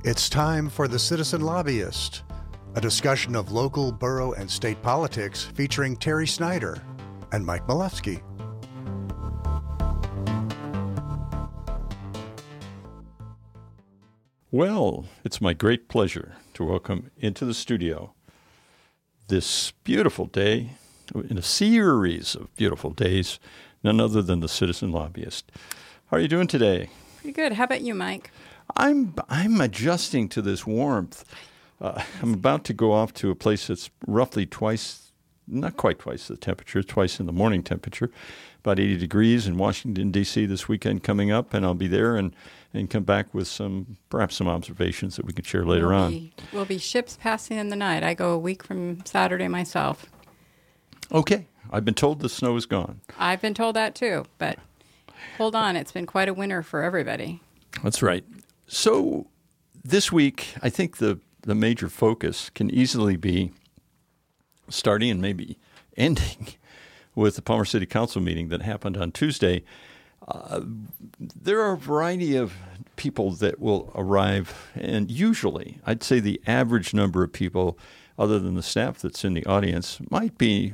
It's time for The Citizen Lobbyist, a discussion of local, borough, and state politics featuring Terry Snyder and Mike Milewski. Well, it's my great pleasure to welcome into the studio this beautiful day, in a series of beautiful days, none other than the Citizen Lobbyist. How are you doing today? Pretty good. How about you, Mike? I'm adjusting to this warmth. I'm about to go off to a place that's roughly twice, not quite twice the temperature, twice in the morning temperature, about 80 degrees in Washington, D.C. this weekend coming up, and I'll be there and come back with perhaps some observations that we can share later on. Will be ships passing in the night. I go a week from Saturday myself. Okay. I've been told the snow is gone. I've been told that too, but hold on. It's been quite a winter for everybody. That's right. So this week, I think the major focus can easily be starting and maybe ending with the Palmer City Council meeting that happened on Tuesday. There are a variety of people that will arrive, and usually I'd say the average number of people, other than the staff that's in the audience, might be,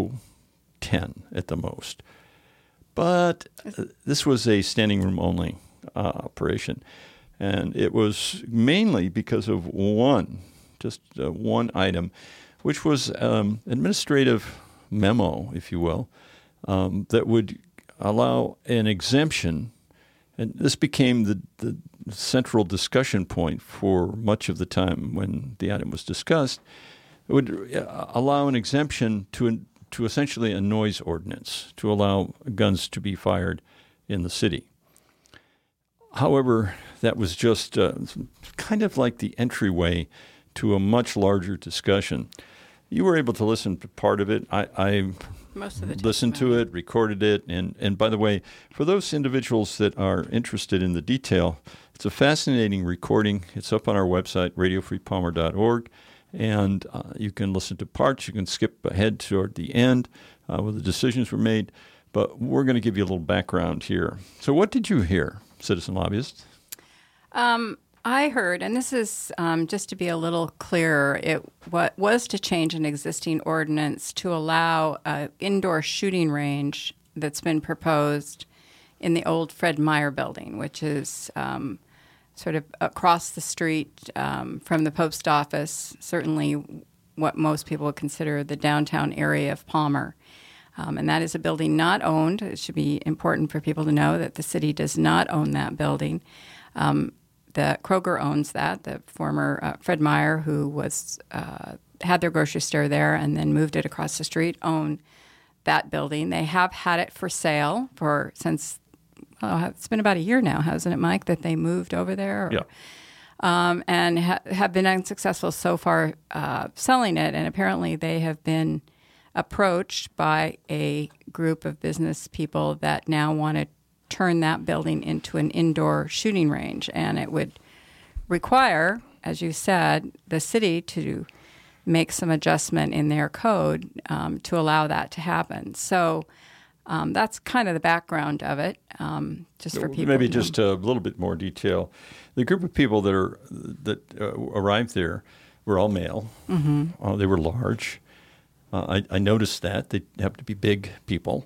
10 at the most. But this was a standing room only operation, and it was mainly because of one item, which was administrative memo, if you will, that would allow an exemption, and this became the central discussion point for much of the time when the item was discussed. It would allow an exemption to essentially a noise ordinance to allow guns to be fired in the city. However, that was just kind of like the entryway to a much larger discussion. You were able to listen to part of it. I Most of the listened to it, recorded it, and by the way, for those individuals that are interested in the detail, it's a fascinating recording. It's up on our website, radiofreepalmer.org, and you can listen to parts. You can skip ahead toward the end where the decisions were made, but we're going to give you a little background here. So what did you hear, Citizen Lobbyist? I heard, and this is just to be a little clearer, what was to change an existing ordinance to allow an indoor shooting range that's been proposed in the old Fred Meyer building, which is sort of across the street from the post office, certainly what most people would consider the downtown area of Palmer. And that is a building not owned. It should be important for people to know that the city does not own that building. The Kroger owns that. The former Fred Meyer, who was had their grocery store there and then moved it across the street, own that building. They have had it for sale since it's been about a year now, hasn't it, Mike, that they moved over there? Yeah. And have been unsuccessful so far selling it. And apparently they have been approached by a group of business people that now want to turn that building into an indoor shooting range. And it would require, as you said, the city to make some adjustment in their code to allow that to happen. So that's kind of the background of it, just for people. Maybe just a little bit more detail. The group of people that arrived there were all male. Mm-hmm. They were large. I noticed that. They have to be big people.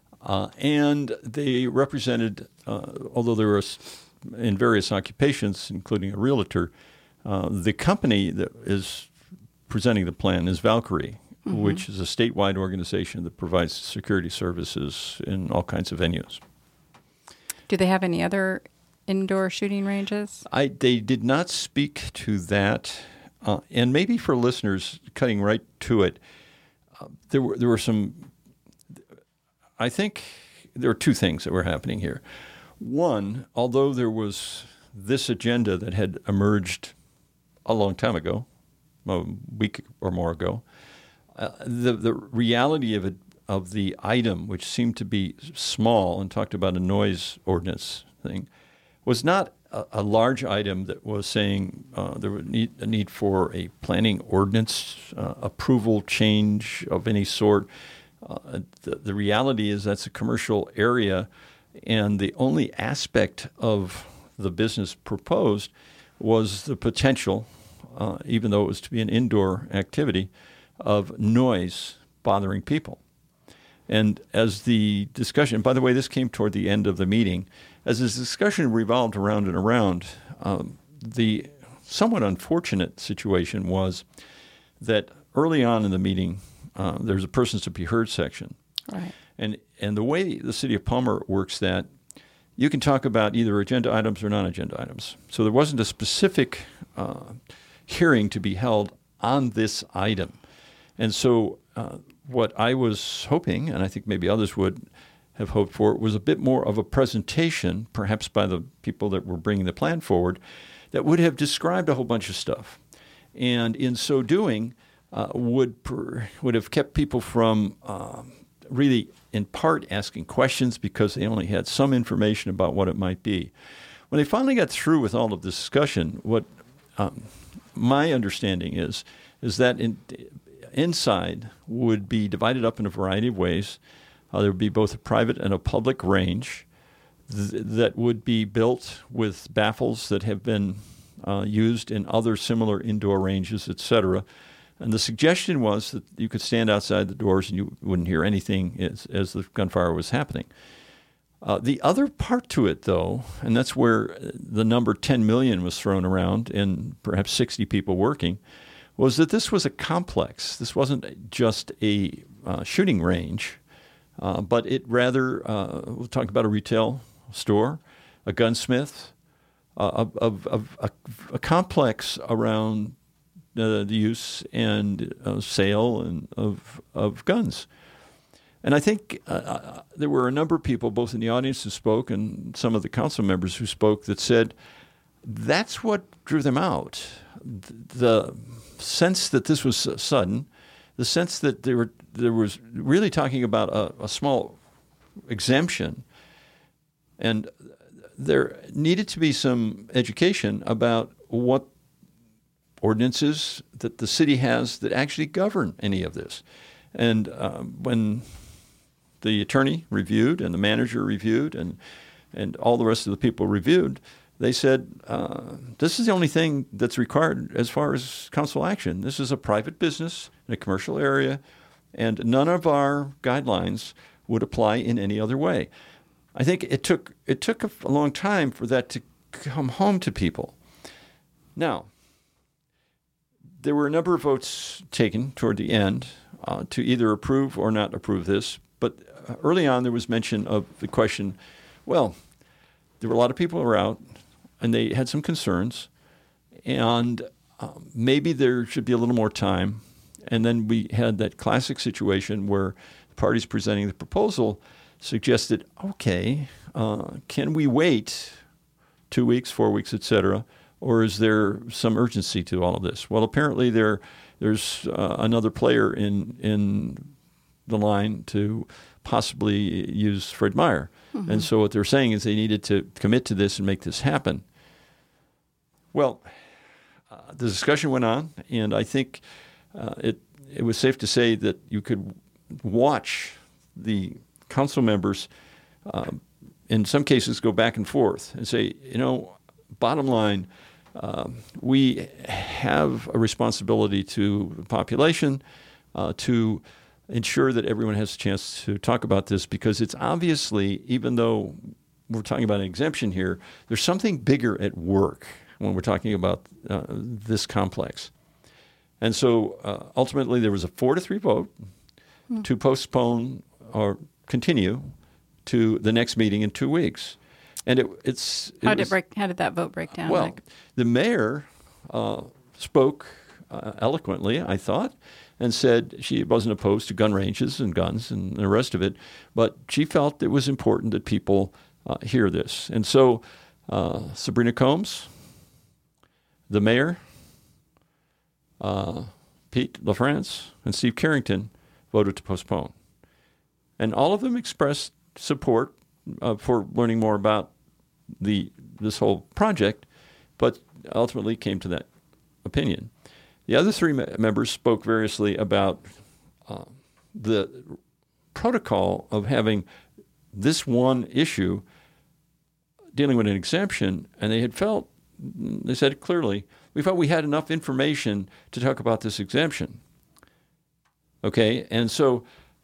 And they represented, although they were in various occupations, including a realtor, the company that is presenting the plan is Valkyrie, mm-hmm. which is a statewide organization that provides security services in all kinds of venues. Do they have any other indoor shooting ranges? They did not speak to that. And maybe for listeners, cutting right to it, there were some... I think there are two things that were happening here. One, although there was this agenda that had emerged a long time ago, a week or more ago, the reality of the item, which seemed to be small and talked about a noise ordinance thing, was not a large item that was saying there would a need for a planning ordinance approval change of any sort. The reality is that's a commercial area, and the only aspect of the business proposed was the potential, even though it was to be an indoor activity, of noise bothering people. And as the discussion, by the way, this came toward the end of the meeting, as this discussion revolved around and around, the somewhat unfortunate situation was that early on in the meeting, there's a persons to be heard section. Right. And the way the city of Palmer works that, you can talk about either agenda items or non-agenda items. So there wasn't a specific hearing to be held on this item. And so what I was hoping, and I think maybe others would have hoped for, was a bit more of a presentation, perhaps by the people that were bringing the plan forward, that would have described a whole bunch of stuff. And in so doing, would have kept people from really, in part, asking questions because they only had some information about what it might be. When they finally got through with all of this discussion, what my understanding is that inside would be divided up in a variety of ways. There would be both a private and a public range that would be built with baffles that have been used in other similar indoor ranges, et cetera. And the suggestion was that you could stand outside the doors and you wouldn't hear anything as the gunfire was happening. The other part to it, though, and that's where the number 10 million was thrown around and perhaps 60 people working, was that this was a complex. This wasn't just a shooting range, but it rather, we'll talk about a retail store, a gunsmith, a complex around the use and sale and of guns. And I think there were a number of people, both in the audience who spoke and some of the council members who spoke, that said that's what drew them out. The sense that this was sudden, the sense that there was really talking about a small exemption, and there needed to be some education about what ordinances that the city has that actually govern any of this. And when the attorney reviewed and the manager reviewed and all the rest of the people reviewed, they said, this is the only thing that's required as far as council action. This is a private business in a commercial area, and none of our guidelines would apply in any other way. I think it took a long time for that to come home to people. Now, there were a number of votes taken toward the end to either approve or not approve this, but early on there was mention of the question, well, there were a lot of people who were out, and they had some concerns, and maybe there should be a little more time. And then we had that classic situation where the parties presenting the proposal suggested, okay, can we wait 2 weeks, 4 weeks, et cetera, or is there some urgency to all of this? Well, apparently there's another player in the line to possibly use Fred Meyer. Mm-hmm. And so what they're saying is they needed to commit to this and make this happen. Well, the discussion went on, and I think it was safe to say that you could watch the council members in some cases go back and forth and say, bottom line, we have a responsibility to the population to ensure that everyone has a chance to talk about this, because it's obviously, even though we're talking about an exemption here, there's something bigger at work when we're talking about this complex. And so ultimately there was a 4-3 vote to postpone or continue to the next meeting in 2 weeks. And how did that vote break down? Well, the mayor spoke eloquently, I thought, and said she wasn't opposed to gun ranges and guns and the rest of it, but she felt it was important that people hear this. And so Sabrina Combs, the mayor, Pete LaFrance, and Steve Carrington voted to postpone. And all of them expressed support for learning more about this whole project, but ultimately came to that opinion. The other three members spoke variously about the protocol of having this one issue dealing with an exemption, and they had felt they said it clearly, we felt we had enough information to talk about this exemption. Okay, and so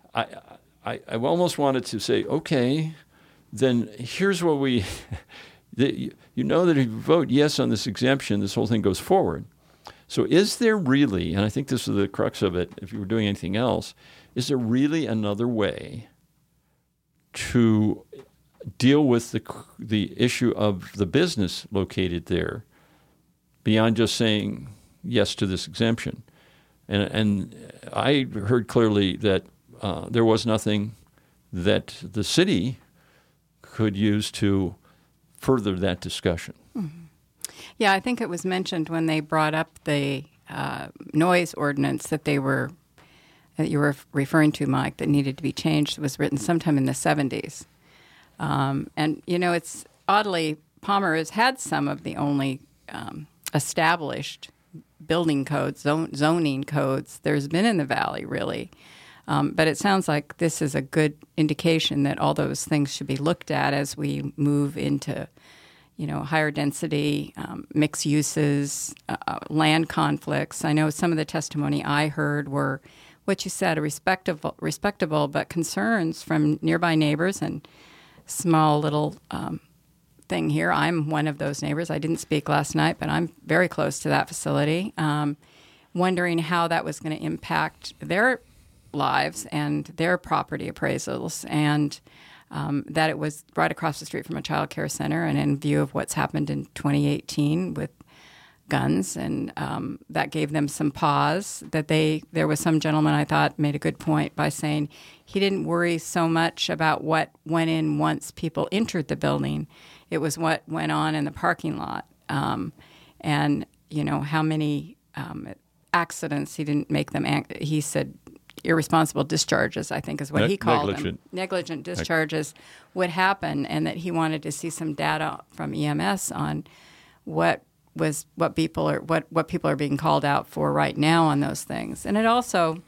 I almost wanted to say, okay, then here's what we, you know that if you vote yes on this exemption, this whole thing goes forward. So is there really, and I think this is the crux of it, if you were doing anything else, is there really another way to deal with the issue of the business located there beyond just saying yes to this exemption? And I heard clearly that there was nothing that the city could use to further that discussion. Mm-hmm. Yeah, I think it was mentioned when they brought up the noise ordinance that you were referring to, Mike, that needed to be changed. It was written sometime in the 70s. And, it's oddly, Palmer has had some of the only established building codes, zoning codes there's been in the Valley, really. But it sounds like this is a good indication that all those things should be looked at as we move into, higher density, mixed uses, land conflicts. I know some of the testimony I heard were what you said, respectable, but concerns from nearby neighbors and small little thing here. I'm one of those neighbors. I didn't speak last night, but I'm very close to that facility, wondering how that was going to impact their lives and their property appraisals, and that it was right across the street from a child care center, and in view of what's happened in 2018 with guns, and that gave them some pause. That there was some gentleman I thought made a good point by saying he didn't worry so much about what went in once people entered the building. It was what went on in the parking lot, and how many accidents. He didn't make them. He said irresponsible discharges, I think is what he called them. Negligent discharges would happen, and that he wanted to see some data from EMS on what people are being called out for right now on those things. And it also,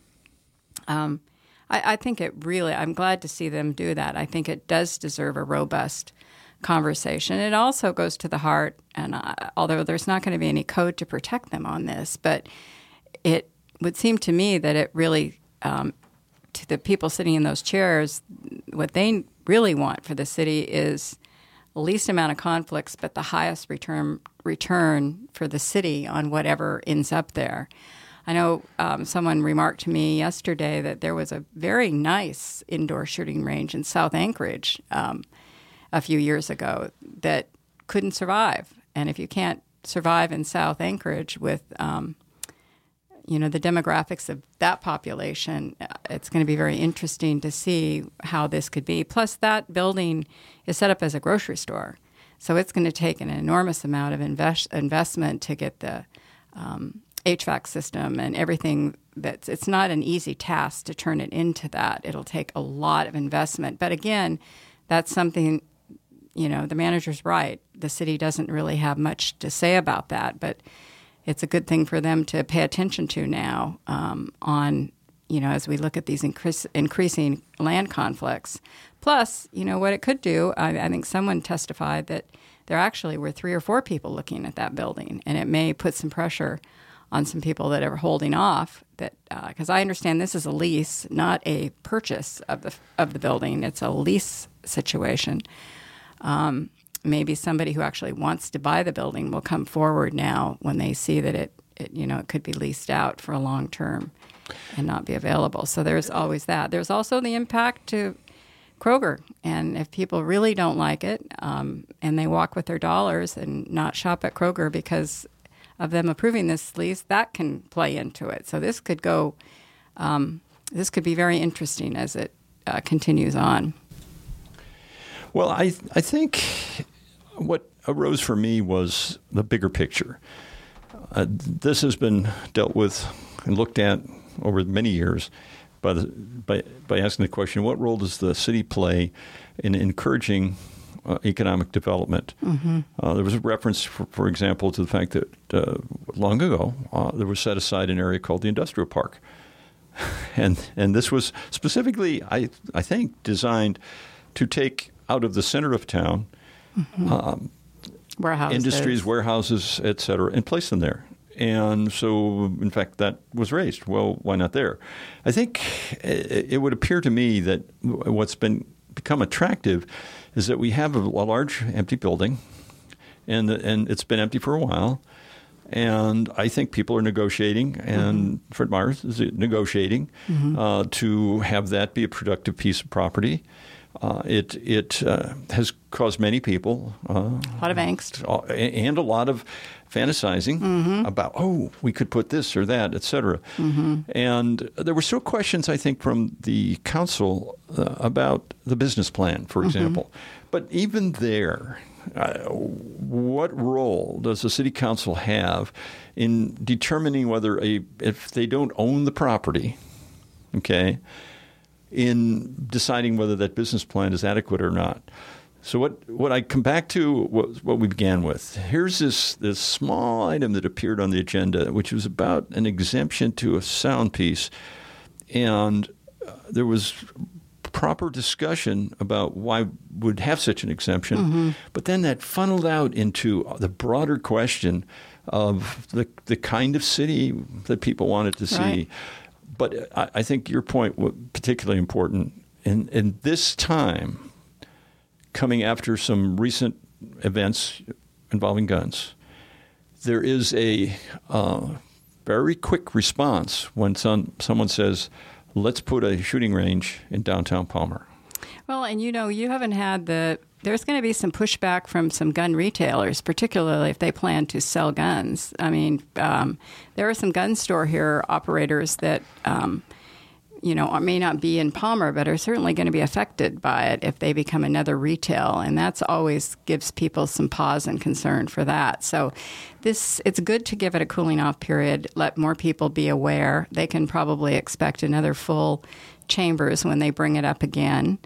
I think it really, I'm glad to see them do that. I think it does deserve a robust conversation. It also goes to the heart, and although there's not going to be any code to protect them on this, but it would seem to me that it really, to the people sitting in those chairs, what they really want for the city is the least amount of conflicts, but the highest return for the city on whatever ends up there. I know someone remarked to me yesterday that there was a very nice indoor shooting range in South Anchorage a few years ago that couldn't survive. And if you can't survive in South Anchorage with the demographics of that population, it's going to be very interesting to see how this could be. Plus, that building is set up as a grocery store. So it's going to take an enormous amount of investment to get the HVAC system and everything. It's not an easy task to turn it into that. It'll take a lot of investment. But again, that's something, the manager's right. The city doesn't really have much to say about that, but it's a good thing for them to pay attention to now as we look at these increasing land conflicts. Plus, what it could do, I think someone testified that there actually were 3 or 4 people looking at that building, and it may put some pressure on some people that are holding off. That because I understand this is a lease, not a purchase of the building. It's a lease situation. Maybe somebody who actually wants to buy the building will come forward now when they see that it could be leased out for a long term and not be available. So there's always that. There's also the impact to Kroger. And if people really don't like it and they walk with their dollars and not shop at Kroger because of them approving this lease, that can play into it. So this could go, this could be very interesting as it continues on. Well, I think what arose for me was the bigger picture. This has been dealt with and looked at over many years by asking the question, what role does the city play in encouraging economic development? Mm-hmm. There was a reference, for example, to the fact that long ago there was set aside an area called the Industrial Park. And this was specifically, I think, designed to take out of the center of town mm-hmm. industries, warehouses, et cetera, and place them there. And so, in fact, that was raised. Well, why not there? I think it would appear to me that what's become attractive is that we have a large empty building, and it's been empty for a while. And I think people are negotiating, and Fred Meyers is negotiating to have that be a productive piece of property. It has caused many people a lot of angst and a lot of fantasizing about, we could put this or that, et cetera. And there were still questions, I think, from the council about the business plan, for example. But even there, what role does the city council have in determining whether if they don't own the property, okay, in deciding whether that business plan is adequate or not? So what I come back to what we began with. Here's this small item that appeared on the agenda, which was about an exemption to a sound piece, and there was proper discussion about why would have such an exemption, but then that funneled out into the broader question of the kind of city that people wanted to see. Right. But I think your point was particularly important. In this time, coming after some recent events involving guns, there is a very quick response when someone says, let's put a shooting range in downtown Palmer. Well, and you haven't had there's going to be some pushback from some gun retailers, particularly if they plan to sell guns. I mean, there are some gun store here operators that, may not be in Palmer, but are certainly going to be affected by it if they become another retail. And that's always gives people some pause and concern for that. So it's good to give it a cooling off period, let more people be aware. They can probably expect another full chambers when they bring it up again.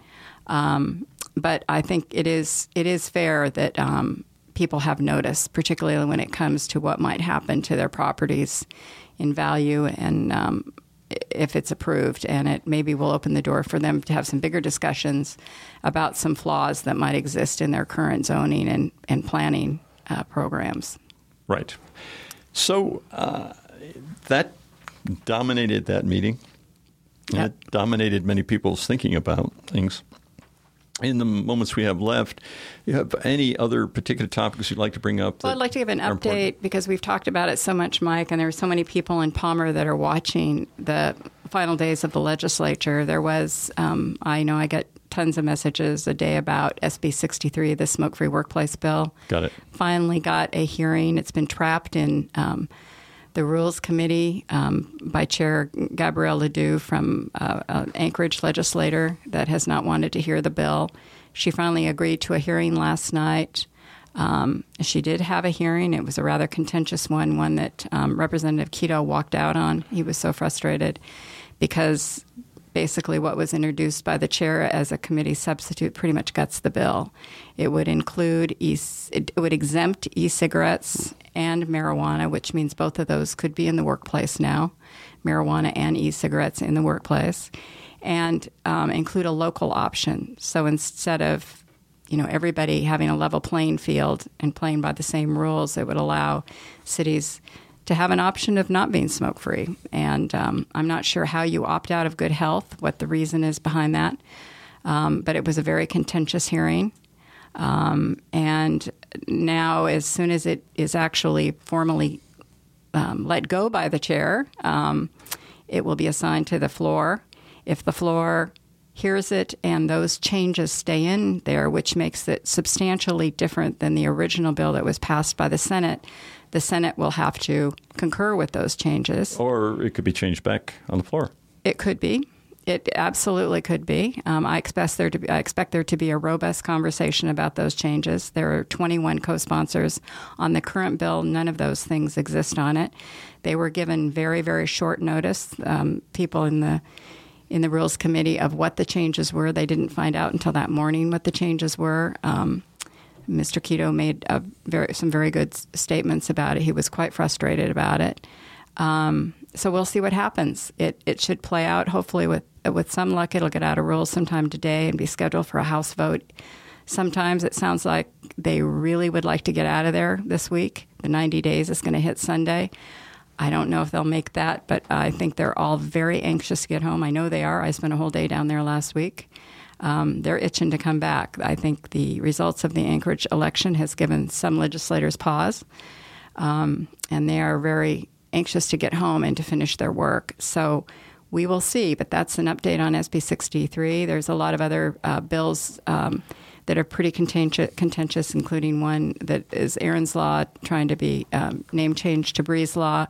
But I think it is fair that people have notice, particularly when it comes to what might happen to their properties in value and if it's approved. And it maybe will open the door for them to have some bigger discussions about some flaws that might exist in their current zoning and planning programs. Right. So that dominated that meeting. Yep. It dominated many people's thinking about things. In the moments we have left, you have any other particular topics you'd like to bring up? Well, I'd like to give an update because we've talked about it so much, Mike, and there are so many people in Palmer that are watching the final days of the legislature. There was, I know I get tons of messages a day about SB 63, the smoke-free workplace bill. Got it. Finally got a hearing. It's been trapped in the Rules Committee by Chair Gabrielle Ledoux from an Anchorage legislator that has not wanted to hear the bill. She finally agreed to a hearing last night. She did have a hearing. It was a rather contentious one that Representative Keto walked out on. He was so frustrated because basically what was introduced by the chair as a committee substitute pretty much guts the bill. It would include it would exempt e-cigarettes and marijuana, which means both of those could be in the workplace now, marijuana and e-cigarettes in the workplace, and include a local option. So instead of everybody having a level playing field and playing by the same rules, it would allow cities to have an option of not being smoke-free. And I'm not sure how you opt out of good health, what the reason is behind that. But it was a very contentious hearing. And now, as soon as it is actually formally let go by the chair, it will be assigned to the floor. If the floor hears it and those changes stay in there, which makes it substantially different than the original bill that was passed by the Senate will have to concur with those changes. Or it could be changed back on the floor. It could be. It absolutely could be. I expect there to be a robust conversation about those changes. There are 21 co-sponsors on the current bill. None of those things exist on it. They were given very, very short notice. People in the Rules Committee of what the changes were. They didn't find out until that morning what the changes were. Mr. Keto made some very good statements about it. He was quite frustrated about it. So we'll see what happens. It should play out. Hopefully, with some luck, it'll get out of rules sometime today and be scheduled for a House vote Sometimes it sounds like they really would like to get out of there this week. The 90 days is going to hit Sunday. I don't know if they'll make that, but I think they're all very anxious to get home. I know they are. I spent a whole day down there last week. They're itching to come back. I think the results of the Anchorage election has given some legislators pause, and they are very anxious to get home and to finish their work. So we will see, but that's an update on SB 63. There's a lot of other bills that are pretty contentious, including one that is Aaron's Law, trying to be name changed to Bree's Law,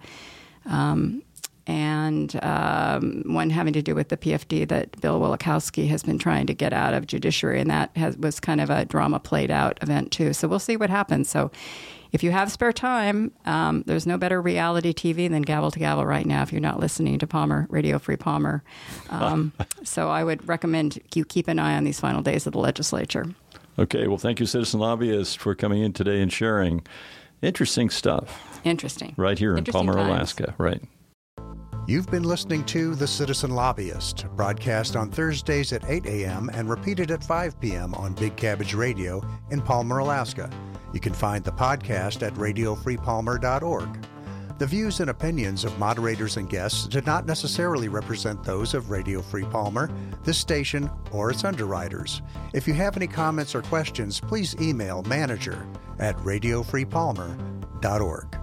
and one having to do with the PFD that Bill Wielechowski has been trying to get out of judiciary, and that was kind of a drama played out event too. So we'll see what happens. So if you have spare time, there's no better reality TV than Gavel to Gavel right now if you're not listening to Palmer, Radio Free Palmer. So I would recommend you keep an eye on these final days of the legislature. Okay, well, thank you, Citizen Lobbyist, for coming in today and sharing interesting stuff. Interesting. Right here in Palmer, times. Alaska. Right. You've been listening to The Citizen Lobbyist, broadcast on Thursdays at 8 a.m. and repeated at 5 p.m. on Big Cabbage Radio in Palmer, Alaska. You can find the podcast at radiofreepalmer.org. The views and opinions of moderators and guests do not necessarily represent those of Radio Free Palmer, this station, or its underwriters. If you have any comments or questions, please email manager@radiofreepalmer.org.